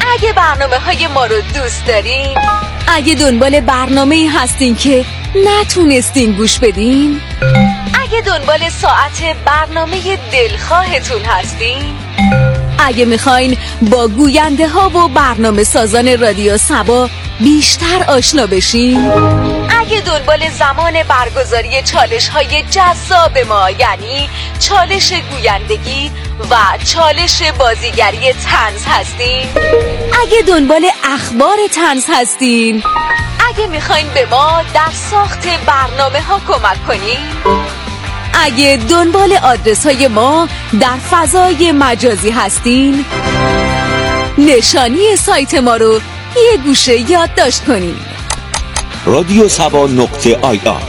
اگه برنامه‌های ما رو دوست دارین، اگه دنبال برنامه‌ای هستین که نتونستین گوش بدین، اگه دنبال ساعت برنامه دلخواهتون هستین، اگه میخواین با گوینده ها و برنامه سازان رادیو سبا بیشتر آشنا بشین، اگه دنبال زمان برگزاری چالش‌های جذاب ما یعنی چالش گویندگی و چالش بازیگری طنز هستین، اگه دنبال اخبار طنز هستین، اگه میخواین به ما در ساخت برنامه‌ها کمک کنین، اگه دنبال آدرس های ما در فضای مجازی هستین، نشانی سایت ما رو یه گوشه یادداشت کنین: رادیو سبا.ir.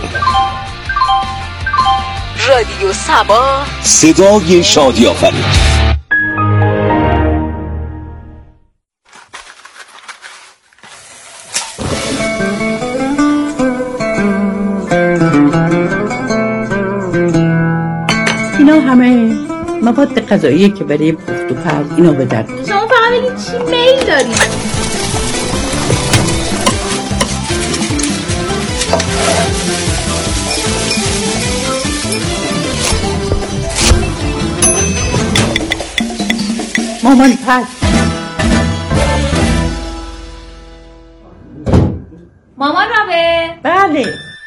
رادیو سبا، صدای شادی آفرین. اینا همه مواد غذایی که برای پخت و پز اینا به درد. شما فقط ببینید چی میل دارید. مامان پس مامان رابه. بله.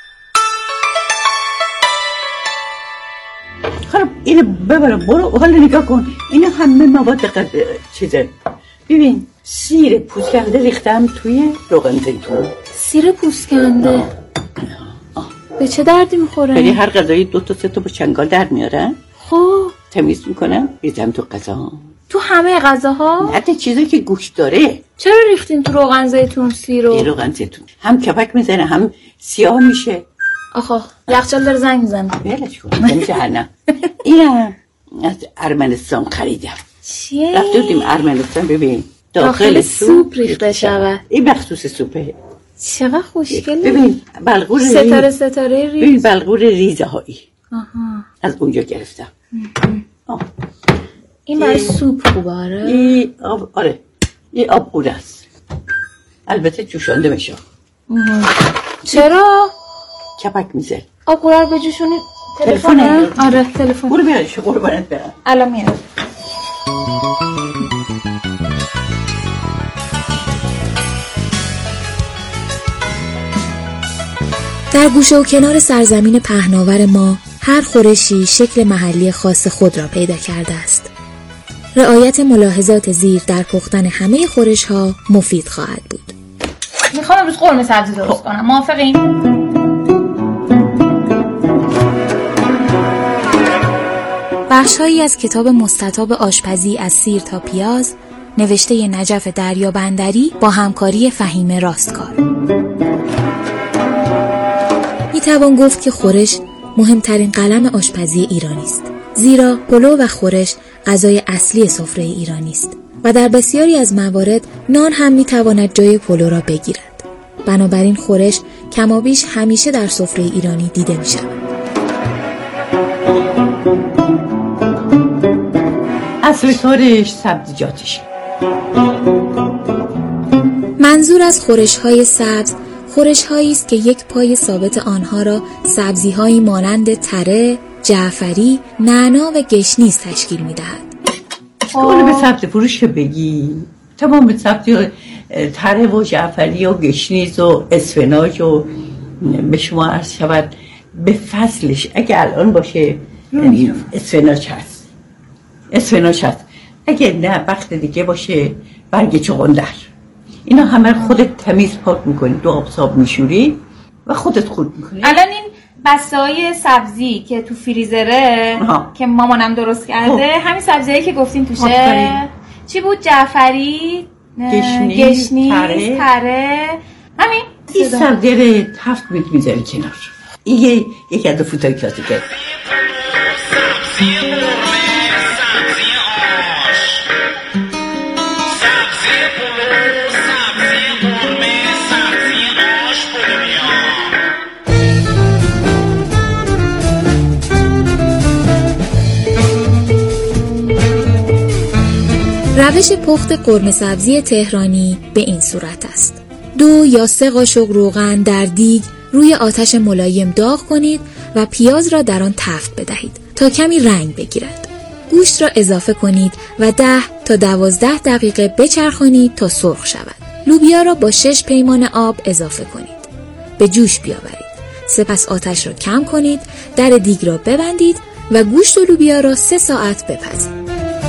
خب اینو ببر برو حالا نگاه کن. اینا همه مواد چیزه. ببین سیر پوسکنده ریختم توی روغن زیتون. سیر پوسکنده به چه دردی میخوره؟ ولی هر غذایی 2 تا 3 تا با چنگال در میارن. خب تمیز میکنن ریزم تو غذا. تو همه غذاها؟ حتی چیزی که گوش داره. چرا ریختین تو روغن زیتون سیرو؟ این روغن زیتون هم کپک میزنه هم سیاه میشه. آخه یخچال داره زنگ میزنه. ولش کن من جهنم. اینم از ارمنستان خریدم. چیه؟ رفته بودیم ارمنستان ببین داخل سوپ ریخته شود. این مخصوص سوپه. چقدر خوشگله. ببین بلغور ستاره ریز. ببین بلغور ریزه هایی. آها. از اونجا گرفتم. این برای سوپ خوبه. این آب آره این آب قوره است. البته جوشانده میشه. چرا؟ کپک میزه. آب قوره رو بجوشونی. تلفنه؟ آره تلفن. برو بیارش قربانت برم. الان میاد. در گوشه و کنار سرزمین پهناور ما هر خورشی شکل محلی خاص خود را پیدا کرده است. رعایت ملاحظات زیر در پختن همه خورش‌ها مفید خواهد بود. میخوام امروز قرمه سبزی درست کنم. موافقین؟ بخش‌هایی از کتاب مستطاب آشپزی از سیر تا پیاز نوشته نجف دریابندری با همکاری فهیمه راستکار. میتوان گفت که خورش مهمترین قلم آشپزی ایرانی است، زیرا پلو و خورش غذای اصلی سفره ایرانی است و در بسیاری از موارد نان هم میتواند جای پلو را بگیرد. بنابراین خورش کمابیش همیشه در سفره ایرانی دیده میشود. اصل کارش سبزیجاتش. منظور از خورش‌های سبز خورش‌هایی است که یک پای ثابت آنها را سبزی‌هایی مانند تره، جعفری، نعنا و گشنیز تشکیل می‌دهد. اونو به سبزی فروش که بگی تمام به سبزی تره و جعفری و گشنیز و اسفناج و به شما عرض شود به فصلش اگه الان باشه اسفناج هست اگه نه وقت دیگه باشه برگ چغندر. اینا همه خودت تمیز پاک میکنی، 2 آب صاب میشوری و خودت خورد میکنی. الان این بسته‌های سبزی که تو فریزره که مامانم درست کرده همین سبزیایی که گفتین توشه چی بود؟ جعفری، گشنیز، تره. همین این سبزی رو 7 میت میذاری کنار. این یکی از فوتای کلاسیکه. روش پخت قرمه سبزی تهرانی به این صورت است: 2 یا 3 قاشق روغن در دیگ روی آتش ملایم داغ کنید و پیاز را در آن تفت بدهید تا کمی رنگ بگیرد. گوشت را اضافه کنید و 10 تا 12 دقیقه بچرخانید تا سرخ شود. لوبیا را با 6 پیمانه آب اضافه کنید. به جوش بیاورید. سپس آتش را کم کنید، در دیگ را ببندید و گوشت و لوبیا را 3 ساعت بپزید.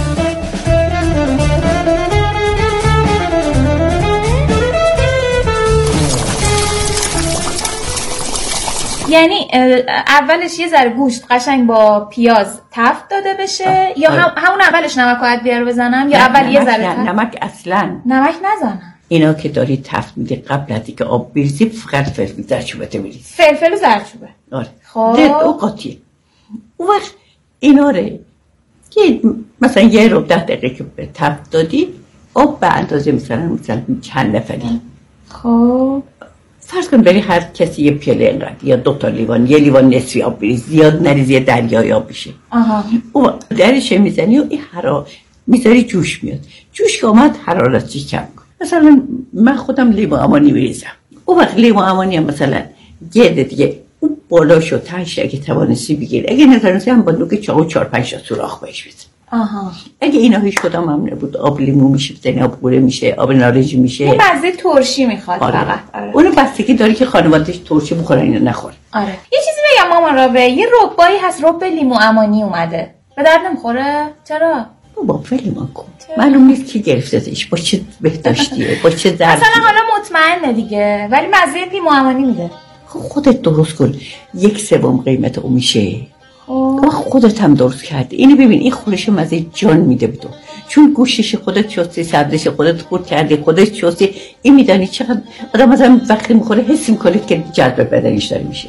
یعنی اولش یه ذره گوشت قشنگ با پیاز تفت داده بشه یا همون اولش نمک و ادویه بزنم یا اول یه ذره نمک اصلا نمک نزنم؟ اینا که داری تفت میده قبل از اینکه آب بریزی فقط فلفل زردچوبه بریز. فلفل و زردچوبه. آره. خب او قاطیه. اون وقت اینا رو که مثلا 10 دقیقه که به تفت دادی آب به اندازه مثلا چند نفری. خب فرض کن بری هر کسی یه پیاله اینقدر یا 2 تا لیوان، یه لیوان نصفی آب بریز، زیاد نریز یه دریای آب بشه. او درش میزنی و این میذاری جوش میاد. جوش که آمد حرارتش کم کن. مثلا من خودم لیمو امانی میریزم. اون وقت لیمو امانی هم مثلا گرد دیگه اون بالاشو تاش اگه توانستی بگیر، اگه نتونستی هم با نوک چاقو 4-5 تا سوراخ بهش بزن. اگه اینا هیچ کدام هم نبود، آب لیمو میشه، بزنی آب قوره میشه، آب نارنج میشه. یه مزه ترشی میخواد فقط. اونو بستگی داره که خانواده‌اش ترشی بخورن یا نخورن. آره. یه چیزی بگم مامان رابه، یه ربایی هست، رب لیمو امانی اومده. به درد نمیخوره؟ چرا؟ بابا فیلمان کن. معلوم نیست کی گرفتتش، با چه بهداشتیه، با چه ظرفی. مثلا حالا مطمئنه دیگه، ولی مزه لیمو امانی میده. خودت درست کن. 1/3 قیمت اون میشه. خودت هم درست کردی. اینو ببین، این خورش مزه جان میده به تو، چون گوشتش خودت چستی، سبزش خودت خورد کردی، خودت چستی. این میدانی چقدر آدم مثلا وقتی میخوره حس میکنه که جذب بدنش داره میشه.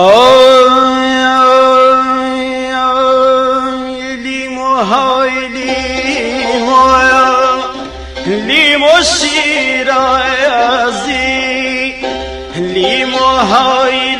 لیمو شیرازی لیمو های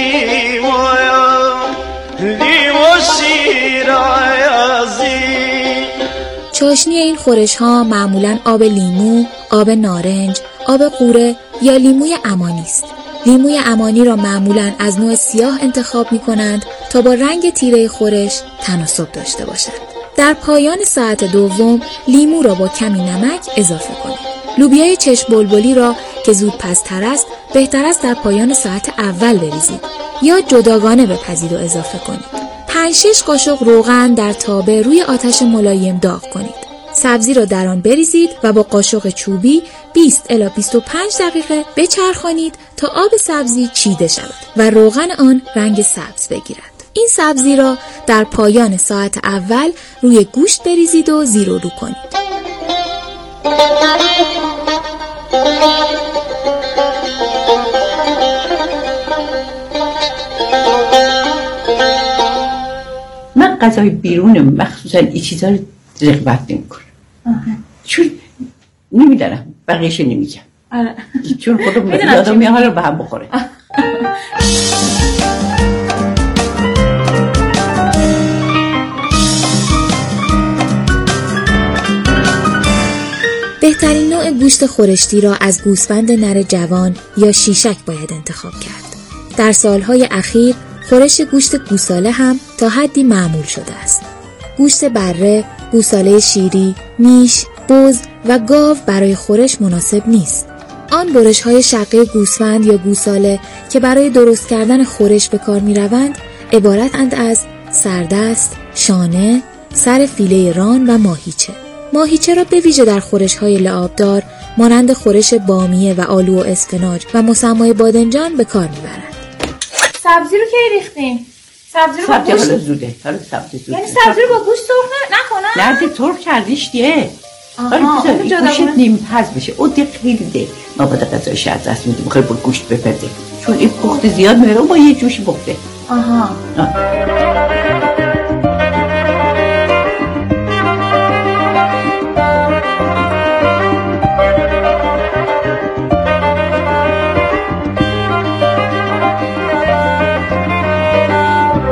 لیمو شیرازی. چاشنی این خورش ها معمولاً آب لیمو، آب نارنج، آب قوره یا لیموی امانی است. لیموی امانی را معمولاً از نوع سیاه انتخاب می کنند تا با رنگ تیره خورش تناسب داشته باشد. در پایان ساعت دوم لیمو را با کمی نمک اضافه کنید. لوبیای چشم بلبلی را که زود پزتر است بهتر است در پایان ساعت اول بریزید یا جداگانه بپزید و اضافه کنید. 5-6 قاشق روغن در تابه روی آتش ملایم داغ کنید. سبزی را در آن بریزید و با قاشق چوبی 20 الی 25 دقیقه بچرخانید تا آب سبزی چیده شود و روغن آن رنگ سبز بگیرد. این سبزی را در پایان ساعت اول روی گوشت بریزید و زیر و رو کنید. من غذای بیرون مخصوصا این چیزا رو رغبت نمی‌کنم. چون نمیدونم بقیه‌اش نمیگم. آره. چون خودم یادم میاد حالا به هم بخوره. بهترین نوع گوشت خورشتی را از گوسفند نر جوان یا شیشک باید انتخاب کرد. در سالهای اخیر خورش گوشت گوساله هم تا حدی معمول شده است. گوشت بره، گوساله شیری، میش، بز و گاو برای خورش مناسب نیست. آن برش‌های شقه گوسفند یا گوساله که برای درست کردن خورش به کار می‌روند، عبارتند از سردست، شانه، سر فیله ران و ماهیچه. ماهیچه را به ویژه در خورش‌های لعابدار مانند خورش بامیه و آلو و اسفناج و مسمای بادنجان به کار می‌برند. سبزی رو کی ریختیم؟ سبزی رو با گوشت حالا زوده. حالا سبزی زوده. یعنی سبزی رو با گوشت سرخ نکنم؟ نه ترک کردیش دیگه. حالا گوشت نیم پز بشه. او دیگه خیلی ده. ما باید غذایش از دست میدیم. بخیر با گوشت بپزه. چون این پخت زیاد میره با یه جوش پخته.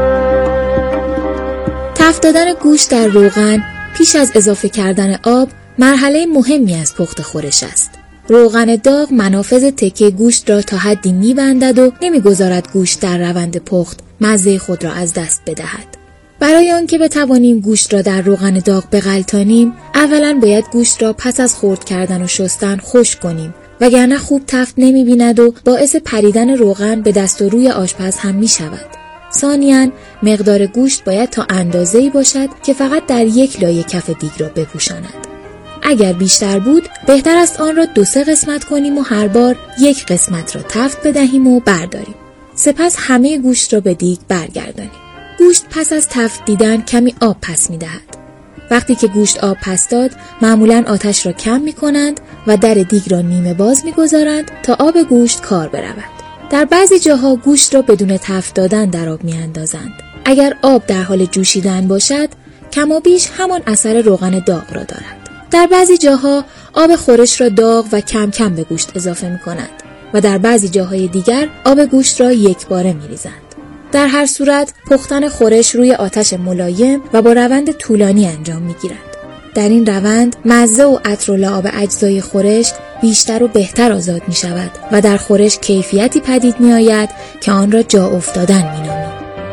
تفت دادن گوشت در روغن پیش از اضافه کردن آب مرحله مهمی از پخت خورش است. روغن داغ منافذ تکه گوشت را تا حدی می‌بندد و نمی‌گذارد گوشت در روند پخت مزه خود را از دست بدهد. برای آنکه بتوانیم گوشت را در روغن داغ بغلطانیم، اولاً باید گوشت را پس از خرد کردن و شستن خشک کنیم، وگرنه خوب تفت نمی‌بیند و باعث پریدن روغن به دست و روی آشپز هم می‌شود. ثانیاً مقدار گوشت باید تا اندازه‌ای باشد که فقط در یک لایه کف دیگ را بپوشاند. اگر بیشتر بود بهتر است آن را 2-3 قسمت کنیم و هر بار یک قسمت را تفت بدهیم و برداریم. سپس همه گوشت را به دیگ برگردانیم. گوشت پس از تفت دیدن کمی آب پس می‌دهد. وقتی که گوشت آب پس داد معمولاً آتش را کم می‌کنند و در دیگ را نیمه باز می‌گذارند تا آب گوشت کار برود. در بعضی جاها گوشت را بدون تفت دادن در آب می‌اندازند. اگر آب در حال جوشیدن باشد کم و بیش همان اثر روغن داغ را دارد. در بعضی جاها آب خورش را داغ و کم کم به گوشت اضافه می‌کنند و در بعضی جاهای دیگر آب گوشت را یکباره می‌ریزند. در هر صورت پختن خورش روی آتش ملایم و با روند طولانی انجام می‌گیرد. در این روند مزه و عطر و لعاب اجزای خورش بیشتر و بهتر آزاد می‌شود و در خورش کیفیتی پدید می‌آید که آن را جا افتادن می‌نامیم.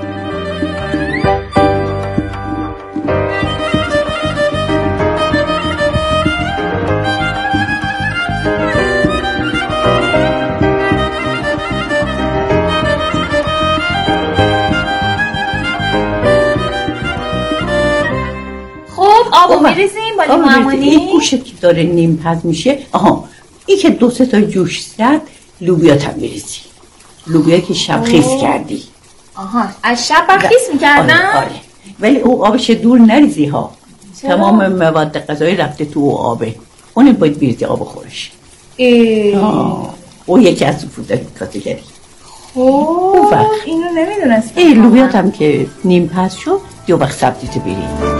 آبو میریزیم با لیمونی. این گوشت که داره نیم پز میشه، این که 2-3 تا جوش زد لوبیا هم میریزی. لوبیا که شب خیس کردی. از شب خیس میکردن؟ آره. ولی او آبش دور نریزی ها. تمام مواد غذایی رفته تو آبه. اون باید بیرزی آب خورش. او یکی از فوده کاتگری. اینو نمیدونستم. لوبیا هم که نیم پز شد یه وقت سبزیت بیری.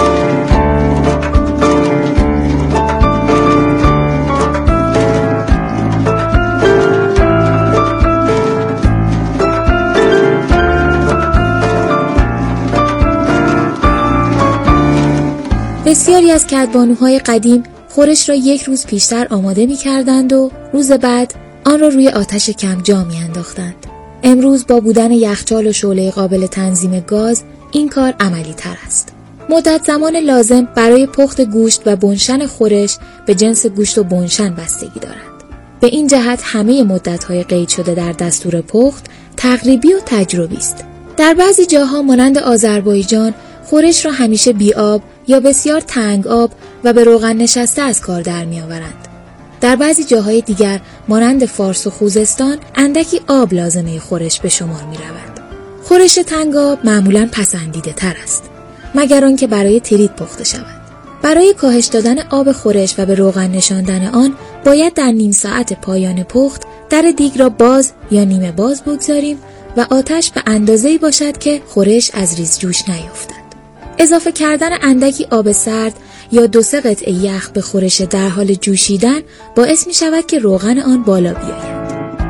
بسیاری از کدبانوهای قدیم خورش را 1 روز پیشتر آماده می کردند و روز بعد آن را روی آتش کمجا می انداختند. امروز با بودن یخچال و شعله قابل تنظیم گاز این کار عملی تر است. مدت زمان لازم برای پخت گوشت و بنشن خورش به جنس گوشت و بنشن بستگی دارد. به این جهت همه مدت‌های قید شده در دستور پخت تقریبی و تجربی است. در بعضی جاها مانند آذربایجان خورش را همیشه بی آب یا بسیار تنگ آب و به روغن نشسته از کار در می آورند. در بعضی جاهای دیگر مانند فارس و خوزستان اندکی آب لازمه خورش به شمار می رود. خورش تنگ آب معمولاً پسندیده تر است، مگر آنکه برای تریت پخته شود. برای کاهش دادن آب خورش و به روغن نشاندن آن باید در نیم ساعت پایان پخت در دیگ را باز یا نیمه باز بگذاریم و آتش به اندازه‌ای باشد که خورش از ریز جوش نیفتد. اضافه کردن اندکی آب سرد یا 2-3 قطعه یخ به خورش در حال جوشیدن باعث می شود که روغن آن بالا بیاید.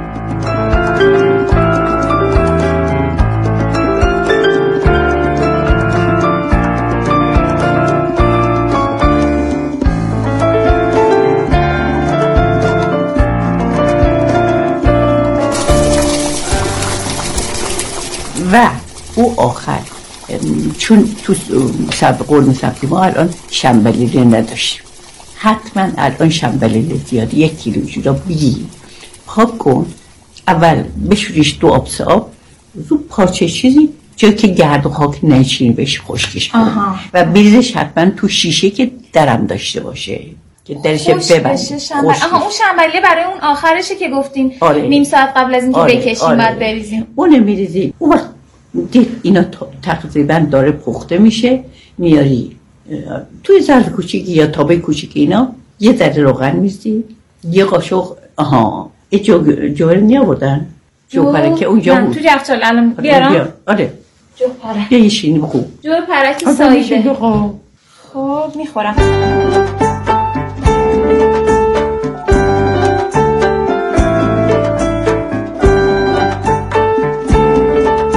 و او آخر چون تو قرمه سبزی ما الان شنبلیله نداشتیم، حتما الان شنبلیله زیاد 1 کیلو را بگی پاک کن، اول بشوریش 2 آب 3 آب رو پارچه چیزی جایی که گرد و خاک نشینی بهش خشکش کن و بریزش حتما تو شیشه که درم داشته باشه که درش ببند. اون شنبلیله برای اون آخرشه که گفتیم نیم ساعت قبل از اینکه بکشیم بعد بریزیم. اون میریزی اون وقت دید اینا تقریبا داره پخته میشه، میاری توی ظرف کوچیکی یا تابه کوچیکی اینا یه ذره روغن میریزی، یه قاشق جوهر نیاوردن جوهره که اونجا تو یخچال الان بیارم. آره جوهره یه شیرینی بخور جوهر پرکی سایده. خب میخورم.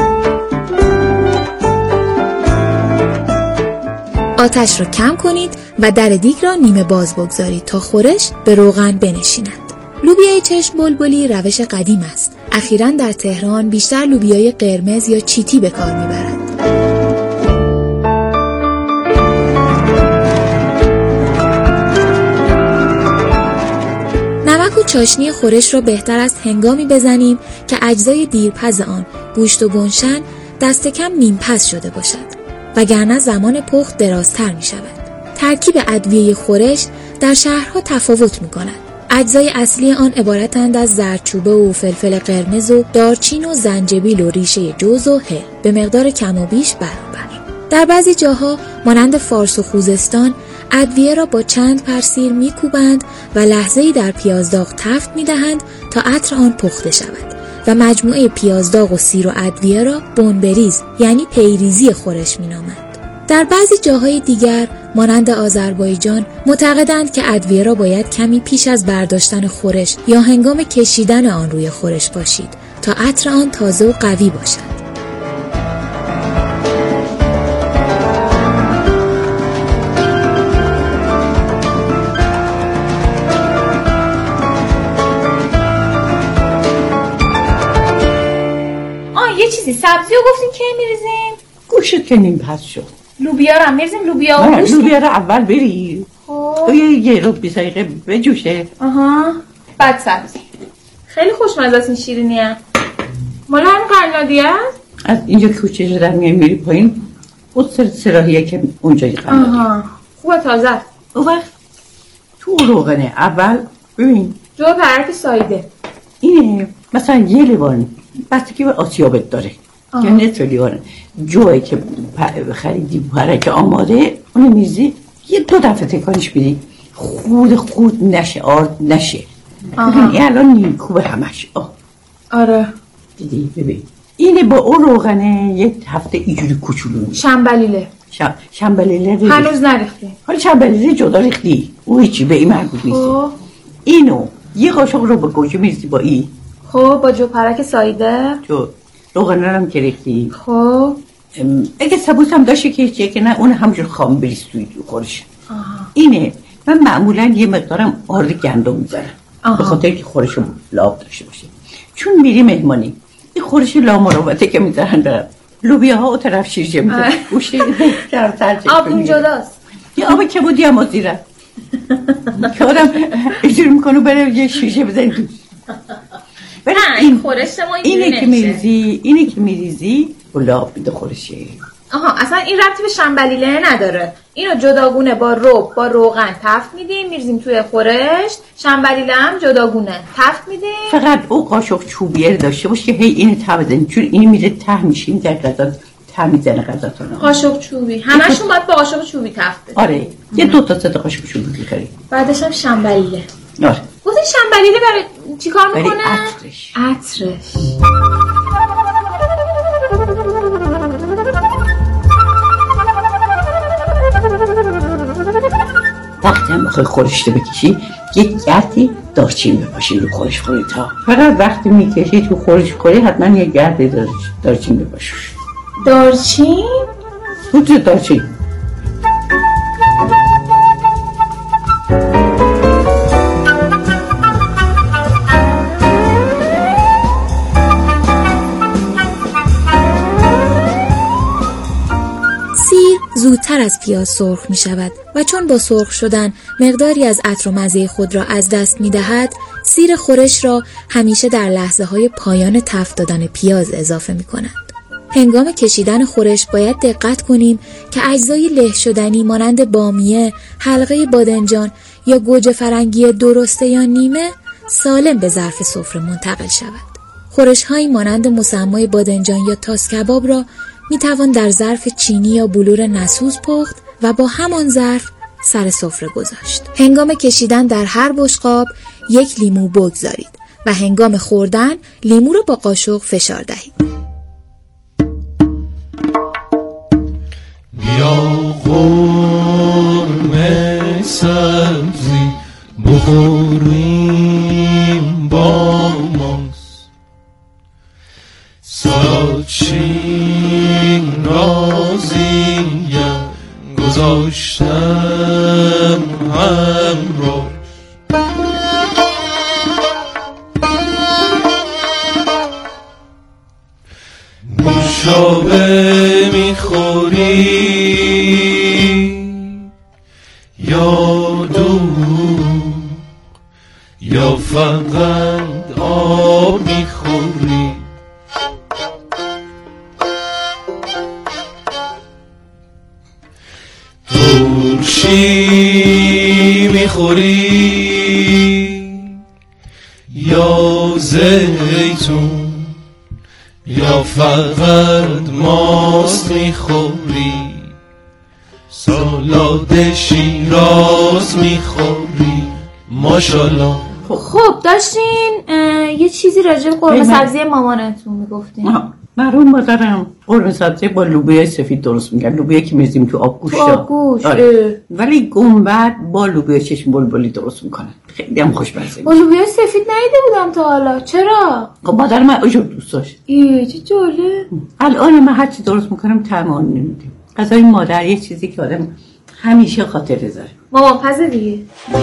آتش را کم کنید و در دیگ را نیمه باز بگذارید تا خورش به روغن بنشیند. لوبیای چشم بلبلی روش قدیم است. اخیراً در تهران بیشتر لوبیای قرمز یا چیتی به کار میبرند. نمک و چاشنی خورش را بهتر است هنگامی بزنیم که اجزای دیرپز آن، گوشت و بنشن، دست کم نیم پز شده باشد، وگرنه زمان پخت درازتر می شود. ترکیب ادویه خورش در شهرها تفاوت می کند. اجزای اصلی آن عبارتند از زردچوبه و فلفل قرمز و دارچین و زنجبیل و ریشه جوز و هل به مقدار کم و بیش برابر. در بعضی جاها مانند فارس و خوزستان ادویه را با چند پرسیر میکوبند و لحظه‌ای در پیازداغ تفت میدهند تا عطر آن پخته شود و مجموعه پیازداغ و سیر و ادویه را بنبریز یعنی پیریزی خورش مینامند. در بعضی جاهای دیگر مانند آذربایجان معتقدند که ادویه را باید کمی پیش از برداشتن خورش یا هنگام کشیدن آن روی خورش باشید تا عطر آن تازه و قوی باشد. یه چیزی سبزی رو گفتیم که میریزیم؟ گوشت که نیم پس شد. لوبیا رو هم میریزیم؟ لوبیا و گوشت؟ لوبیا رو اول بری یه رو 20 دقیقه بجوشه. بعد سبزی. خیلی خوشمزه است این شیرینیه. مال هم قرنادی است؟ از اینجا کوچه رو در میری پایین اون سراحیه که اونجای قرنادی. خوبه تازه. اون وقت تو روغنه اول ببین جو پرک سایده اینه مثلا یه لیوان بستگی به آسیابت داره یا نصف لیوان جوی که خریدی پرک آماده اون میزی یه 2 دفعه تکانش بدی خود نشه آرد نشه. ببین الان نیم کوب همش. آره دیدی ببین اینه با اون روغنه یه هفته اینجوری کوچولو شنبلیله شنبلیله هنوز نریختی. حالا شنبلیله جدا ریختی او هیچی به این مربوط نیست. اینو یه قاشق رو با گوجه میریزی با این با جو پرک سایده جو روغنه هم که ریختی. اگه سبوس هم داشته که نه اون همجور خام بریز توی خورش. اینه من معمولا یه مقدارم آرد گندم میذارم به خاطر که خورش لاب داشته باشه، چون میری مهمانی این خورش لامروته که میذارن دارم لوبیا ها و طرف شیرجه میذارن گوشتی آبون جداست یه آب کبودی هم آزیرن که آدم اجور میکنه بره یه شیرجه بزنی. این خورش ما اینه که میریزی و لاب میده خورشه. اصلا این ربطی به شنبلیله نداره. اینو جداگونه با روغن تفت میدیم میریزیم توی خورش. شنبلیله هم جداگونه تفت میدیم. فقط او قاشق چوبیه داشته باشه که هی اینو ته بزنیم چون این میره ته میشیم در غذا ته میزنه غذاتون. قاشق چوبی همشون باید با قاشق چوبی تفت بزنیم. آره یه 2 تا 3 تا قاشق چوبی بخرید. بعدش هم شنبلیله. آره گفتین شنبلیله برای چی کار میکنه؟ عطرش. وقتی هم بخوای خورشته بکشی یک گردی دارچین بپاشی رو خورش خوری تا فقط وقتی میکشی تو خورش خوری حتما یک گردی دارچین بپاشی. دارچین؟ بود دارچین. زودتر از پیاز سرخ می شود و چون با سرخ شدن مقداری از عطر و مزه خود را از دست می دهد، سیر خورش را همیشه در لحظه های پایان تفت دادن پیاز اضافه می کند. هنگام کشیدن خورش باید دقت کنیم که اجزای له شدنی مانند بامیه، حلقه بادنجان یا گوجه فرنگی درسته یا نیمه سالم به ظرف سفره منتقل شود. خورش هایی مانند مسمای بادنجان یا تاس کباب را می توان در ظرف چینی یا بلور نسوز پخت و با همان ظرف سر سفره گذاشت. هنگام کشیدن در هر بشقاب 1 لیمو بگذارید و هنگام خوردن لیمو را با قاشق فشار دهید. بیا قرمه سبزی بخوریم با ماست، ساچین رازیم گذاشتن یا فقط آب میخوری؟ ترشی میخوری یا زیتون؟ یا فقط ماست میخوری؟ سالاد شیراز میخوری؟ ماشالله. خب داشتین یه چیزی راجع به قرمه سبزی مامانتون میگفتین. مرحوم مادرم قرمه سبزی با لوبیا سفید درست میگن، لوبیا که میزیم تو آبگوشت. آره. ولی گنبد با لوبیا چشم بلبلی درست میکنن، خیلی هم خوشمزه. با لوبیا سفید ندیده بودم تا حالا. چرا؟ خب مادر من اونجور دوست داشت. چه جالب. الان من هر چی درست میکنم طعم اون نمیده. غذای مادر یه چیزی که آدم همیشه خاطره داره. مامان پزه دیگه.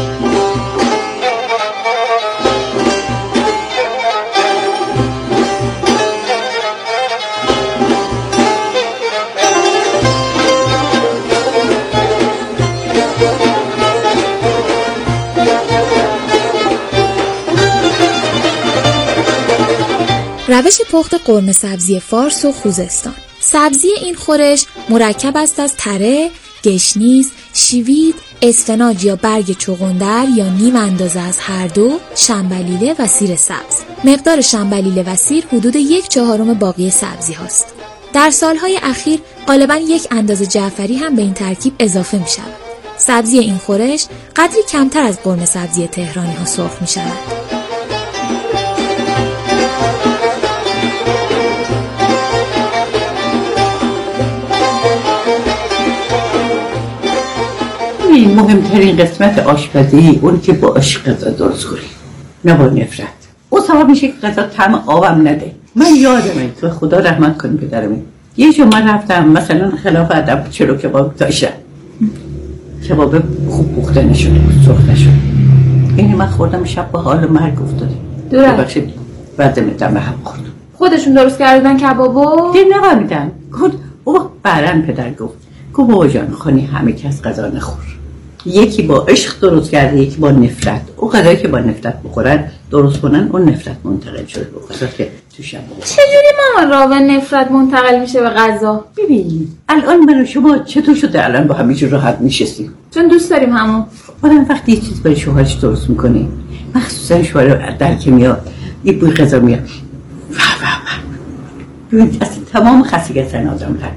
روش پخت قرمه سبزی فارس و خوزستان. سبزی این خورش مرکب است از تره، گشنیز، شیوید، اسفناج یا برگ چغندر یا نیم اندازه از هر دو، شنبلیله و سیر سبز. مقدار شنبلیله و سیر حدود 1/4 باقی سبزی هاست. در سالهای اخیر غالباً 1 اندازه جعفری هم به این ترکیب اضافه می شود. سبزی این خورش قدری کمتر از قرمه سبزی تهرانی ها سرخ می شود. مهمترین قسمت آشپزی اون که با عشق غذا درست کنی، نه با نفرت. او سبب میشه که غذا طعم آبم نده. من یادمه تو خدا رحمت کنه پدرم، یه جا من رفتم مثلا خلاف ادب چلو کباب داشتم، کباب خوب پخته نشده بود، سرخ نشده. اینی من خوردم شب با حال مرگ افتاده. ببخشید بعدم دم هم خورد. خودشون درست کردن کبابو؟ دیگه نفهمیدم. او بعدن پدر گفت بابا جان خانی همه کس غذا نخور. یکی با عشق درست کرده، یکی با نفرت. او غذایی که با نفرت بخورن درست کنن، اون نفرت منتقل شده به غذا که تو شب بخورن. چجوری مامان راه به نفرت منتقل میشه به غذا؟ ببین الان من و شما چطور شده الان با همین راحت میشستیم؟ چون دوست داریم همون. آدم وقتی یه چیز برای شوهرش درست میکنه، مخصوصا شوهر در که میاد یه بوی غذا میاد، ببین اصلا تمام خستگی آدم رفت.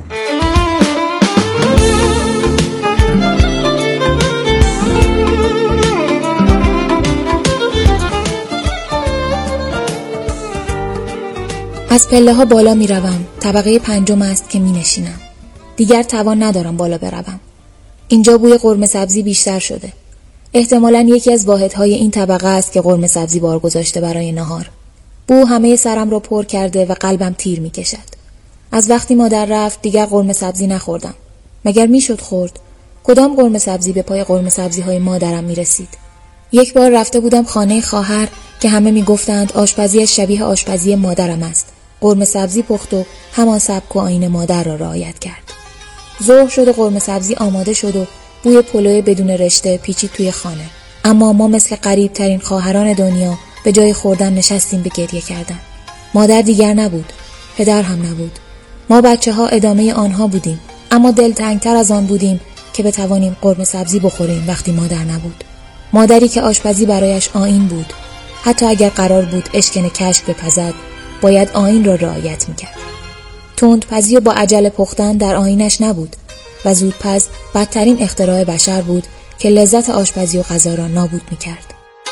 از پله ها بالا می روم. طبقه 5 است که می نشینم. دیگر توان ندارم بالا بروم. اینجا بوی قرمه سبزی بیشتر شده. احتمالاً یکی از واحدهای این طبقه است که قرمه سبزی بار گذاشته برای نهار. بو همه سرم را پر کرده و قلبم تیر می کشد. از وقتی مادر رفت دیگر قرمه سبزی نخوردم. مگر می شد خورد؟ کدام قرمه سبزی به پای قرمه سبزی های مادرم می رسید؟ یک بار رفته بودم خانه خواهر که همه می گفتند آشپزیش شبیه آشپزی مادرم است. قرمه سبزی پخت و همان سبک و آیین مادر را رعایت کرد. ظهر شد و قرمه سبزی آماده شد و بوی پلو بدون رشته پیچید توی خانه. اما ما مثل غریب ترین خواهران دنیا به جای خوردن نشستیم به گریه کردن. مادر دیگر نبود، پدر هم نبود. ما بچه‌ها ادامه آنها بودیم، اما دلتنگتر از آن بودیم که بتوانیم قرمه سبزی بخوریم وقتی مادر نبود. مادری که آشپزی برایش آیین بود. حتی اگر قرار بود اشکن کشک بپزد، باید آیین را رعایت میکرد. تندپزی و با عجله پختن در آیینش نبود و زودپز بدترین اختراع بشر بود که لذت آشپزی و غذا را نابود میکرد.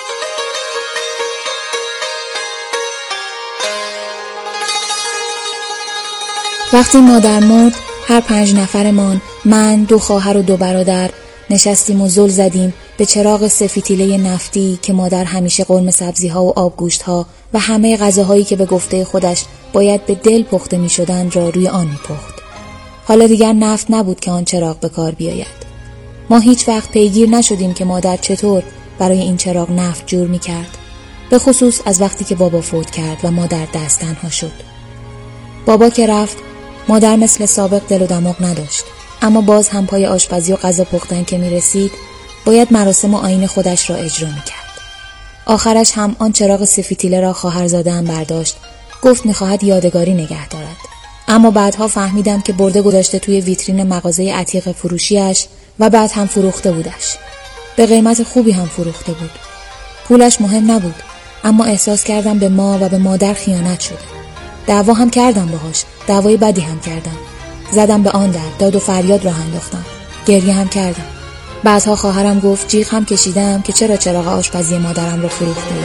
وقتی مادر مرد، هر 5 نفرمان، من، 2 خواهر و 2 برادر، نشستیم و زل زدیم به چراغ سفیتیله نفتی که مادر همیشه قرمه سبزی ها و آبگوشت ها و همه غذاهایی که به گفته خودش باید به دل پخته می شدن را روی آن می پخت. حالا دیگر نفت نبود که آن چراغ به کار بیاید. ما هیچ وقت پیگیر نشدیم که مادر چطور برای این چراغ نفت جور می کرد. به خصوص از وقتی که بابا فوت کرد و مادر دست تنها شد. بابا که رفت، مادر مثل سابق دل و دماغ نداشت. اما باز هم پای آشپزی و غذا پختن که می رسید، باید مراسم و آیین خودش را اجرا می کرد. آخرش هم آن چراغ سفیتیله را خواهرزاده‌ام برداشت. گفت می‌خواهد یادگاری نگه دارد. اما بعدها فهمیدم که برده گذاشته توی ویترین مغازه عتیق فروشیش و بعد هم فروخته بودش. به قیمت خوبی هم فروخته بود. پولش مهم نبود، اما احساس کردم به ما و به مادر خیانت شده. دعوا هم کردم باهاش، دعوای بدی هم کردم. زدم به آن در، داد و فریاد راه انداختم. گریه هم کردم. بعدها خواهرم گفت جیغ هم کشیدم که چرا چراغ آشپزی مادرم رو فروخته.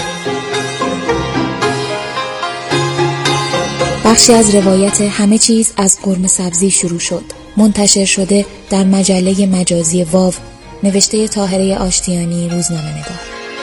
بخشی از روایت همه چیز از قرمه سبزی شروع شد. منتشر شده در مجله مجازی واو، نوشته طاهره آشتیانی، روزنامه‌نگار.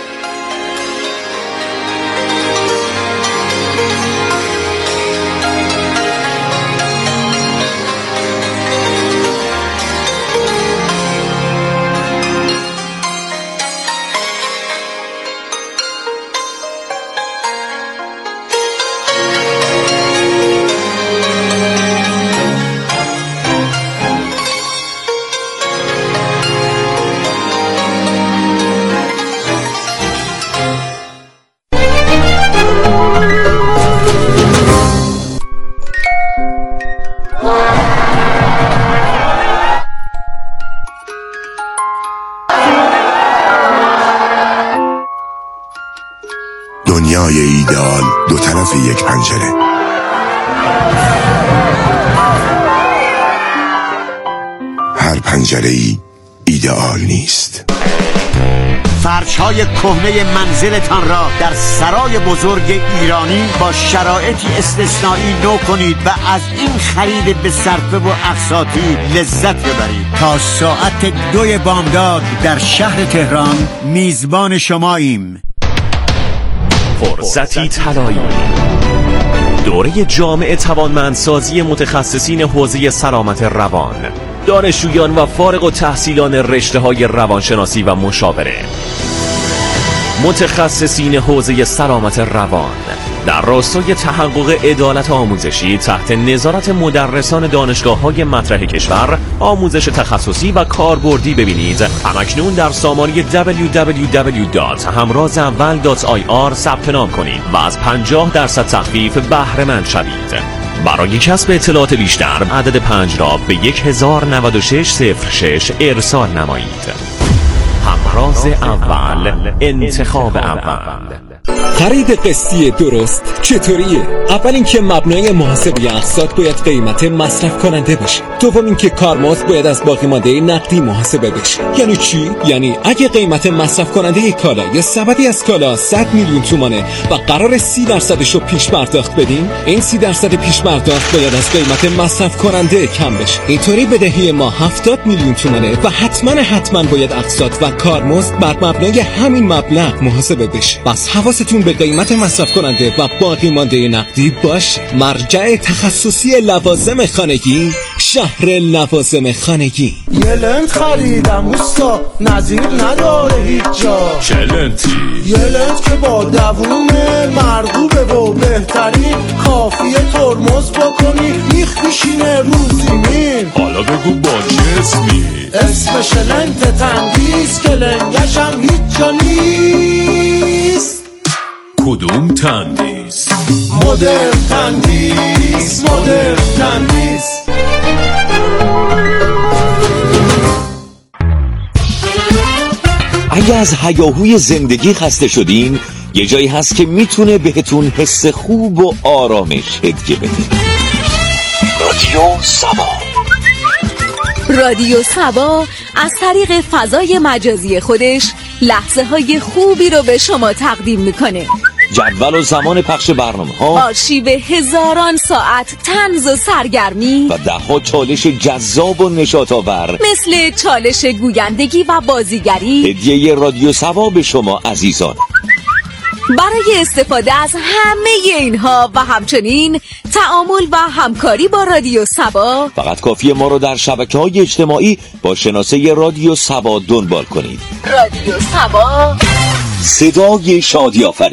دنیای ایدئال دو طرف یک پنجره. هر پنجره‌ای ایدئال نیست. فرش‌های کهنه منزلتان را در سرای بزرگ ایرانی با شرایطی استثنایی نو کنید و از این خرید به صرفه و اقساطی لذت ببرید. تا ساعت 2 بامداد در شهر تهران میزبان شماییم. فرصتی طلایی، دوره جامع توانمندسازی متخصصین حوزه سلامت روان، دانشجویان و فارغ التحصیلان رشته‌های روانشناسی و مشاوره، متخصصین حوزه سلامت روان در راستای تحقق عدالت آموزشی تحت نظارت مدرسان دانشگاه‌های مطرح کشور. آموزش تخصصی و کاربردی ببینید همکنون در سامانه www.hamrazawal.ir ثبت نام کنید و از 50% تخفیف بهره مند شوید. برای کسب اطلاعات بیشتر عدد 5 را به 109606 ارسال نمایید. همراز اول، انتخاب اول. خرید قسطی درست چطوریه؟ اول اینکه مبنای محاسبه اقساط باید قیمت مصرف کننده باشه. دوم اینکه کارمزد باید از باقی مانده نقدی محاسبه بشه. یعنی چی؟ یعنی اگه قیمت مصرف کننده کالا یا سبدی از کالا 100 میلیون تومانه و قرار 30% رو پیش پرداخت بدین، این 30% پیش پرداخت باید از قیمت مصرف کننده کم بشه. اینطوری بدهی ما 70 میلیون تومانه و حتما باید اقساط و کارمزد بر مبنای همین مبلغ محاسبه بشه. پس حواستون به قیمت مصرف کننده و باقی مانده نقدی باشه. مرجع تخصصی لوازم خانگی، شهر لوازم خانگی. یه لنت خریدم اوستا، نظیر نداره هیچ جا. چه لنتی؟ یه لنت که با دوومه، مرغوبه و بهترین، کافیه ترمز بکنی میخ میشینه رو زمین. حالا بگو با چه اسمی؟ اسمش لنت تندیس که لنگشم هیچ جا نیست. کدوم تندیس؟ مدرن تندیس، مدرن تندیس. اگه از هیاهوی زندگی خسته شدین، یه جایی هست که میتونه بهتون حس خوب و آرامش هدیه بده. رادیو سبا. رادیو سبا از طریق فضای مجازی خودش لحظه های خوبی رو به شما تقدیم میکنه. جدول و زمان پخش برنامه‌ها، آرشیو هزاران ساعت طنز و سرگرمی و ده‌ها چالش جذاب و نشاط‌آور مثل چالش گویندگی و بازیگری. هدیه رادیو سبا به شما عزیزان. برای استفاده از همه اینها و همچنین تعامل و همکاری با رادیو سبا فقط کافیه ما رو در شبکه‌های اجتماعی با شناسه رادیو سبا دنبال کنید. رادیو سبا، صدای شادی آفرین.